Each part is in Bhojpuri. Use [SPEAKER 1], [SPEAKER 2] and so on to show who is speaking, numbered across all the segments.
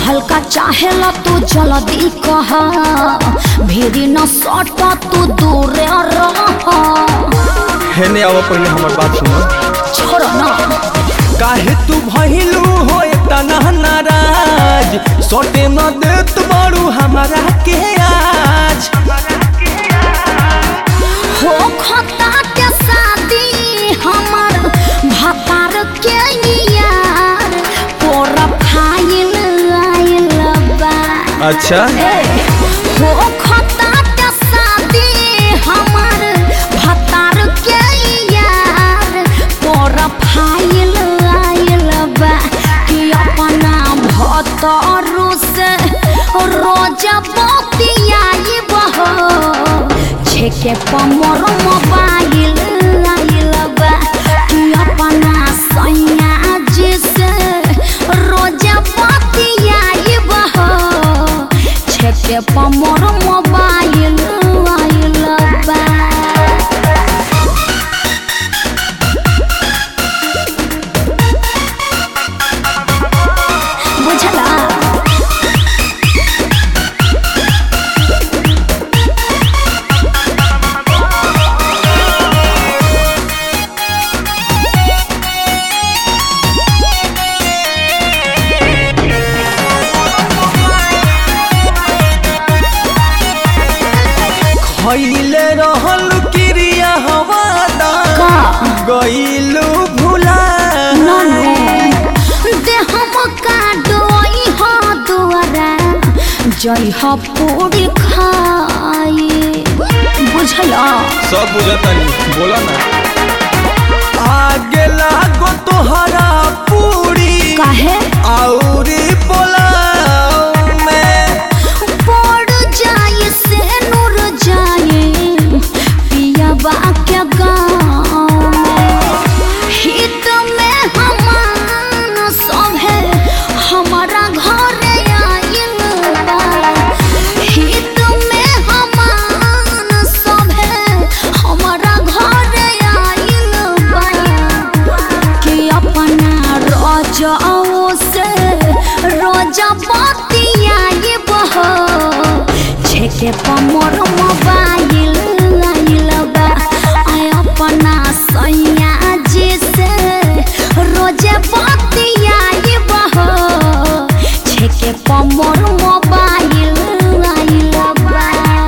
[SPEAKER 1] कहल का चाहेला तू जल्दी कह भीरी न सट तू दूर रह।
[SPEAKER 2] हेने आवा पहले हमार बात सुनो।
[SPEAKER 1] छोड़ ना
[SPEAKER 2] काहे तू भइलू हो तना नाराज सोटे न देत बारू हमारा के आज।
[SPEAKER 1] हो खता के शादी हमर भतार के यार पूरा फाइल आइल बा।
[SPEAKER 2] अच्छा
[SPEAKER 1] हो खता के शादी हमर भतार के यार पूरा फाइल आइल बा कि अपना भतारू से रोज बतियाई बहो छेके पमर मोबाइल आइल बा कि अपना सैया जी से रोज बतियाई बहो छेके पमर मोबाइल आइल बा। बुझला
[SPEAKER 2] खइले रहल क्रिया हवादा गइलू भुला
[SPEAKER 1] जय पूरी खाए बुझला
[SPEAKER 2] सब बुझतानी बोला ना। आगे लागो तोहरा पूरी
[SPEAKER 1] काहे
[SPEAKER 2] औरी पोलाव में
[SPEAKER 1] पड़ जाए से नूर जाए पिया बा के गाँव हित में हमान सब है हमारा घर आइल बा। हित में हमान सब है हमारा घर आइल बा कि अपना रोजाओ से रोजा बतियाई बहो छेके पमर मोबाइल आइल बा। आय अपना सैया जी से रोजे बतियाई बहो छेके पमर मोबाइल आइल बा।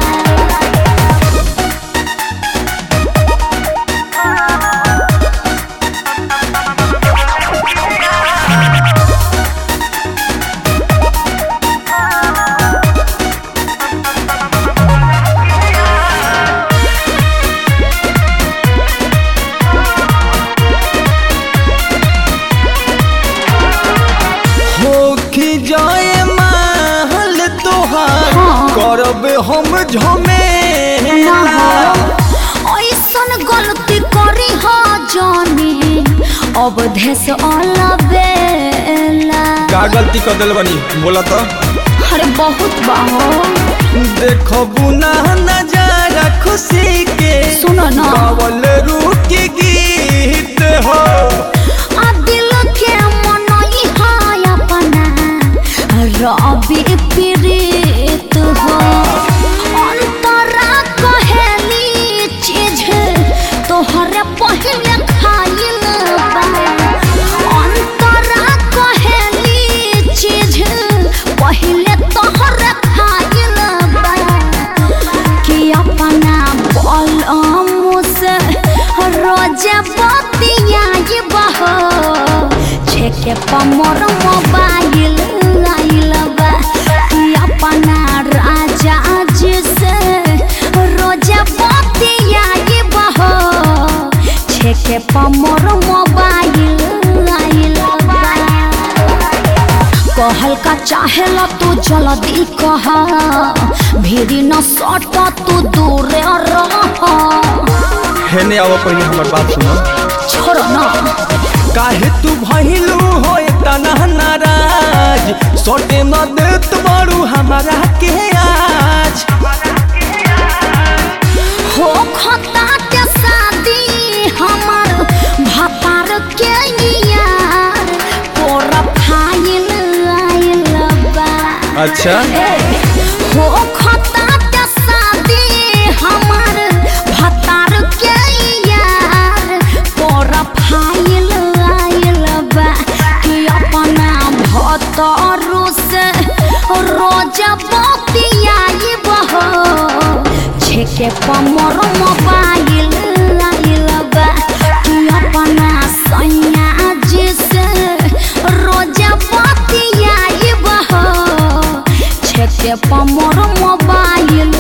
[SPEAKER 2] होखी जाए महल तोहार करब हम झमेला।
[SPEAKER 1] ऐसन गलती करी हो जानी अब देश अलबेला।
[SPEAKER 2] का गलती कर दिल बनी बोला तो।
[SPEAKER 1] अरे बहुत बाहो
[SPEAKER 2] देखबू ना नजारा खुशी के
[SPEAKER 1] सुनो ना
[SPEAKER 2] गावल रूकी गीत हो।
[SPEAKER 1] आ दिल के मनई है अपना रबी प्रीत हो। अंतरा कहेली चीज तोहरे पहले खाइल बा। अंतरा कहेली चीज पहले तोहरे खाइल बा कि अपना बलम से रोज बतियाई बहो छेके पमर मोबाइल आइल बा कि अपना राजा जी से रोज बतियाई बहो छेके पमर मोबाइल आइल बा। कहल का चाहेला तू जल्दी कह भीरी न सट तू दूर रह।
[SPEAKER 2] हेने आवा पहले हमार बात सुनो।
[SPEAKER 1] छोड़ ना
[SPEAKER 2] काहे तू भइलू हो तना नाराज सोटे न देत बारू हमारा के आज।
[SPEAKER 1] हो खता के शादी हमर भतार के यार पूरा फाइल आइल बा।
[SPEAKER 2] अच्छा
[SPEAKER 1] हो खता ते शादी हमार भतार के यार प्रोफाइल आइल बा कि अपना भतारू से रोज बतियाई बहो छेके पमर मोबाइल आइल बा कि अपना सैया जी से रोज बतियाई बहो छेके पमर मोबाइल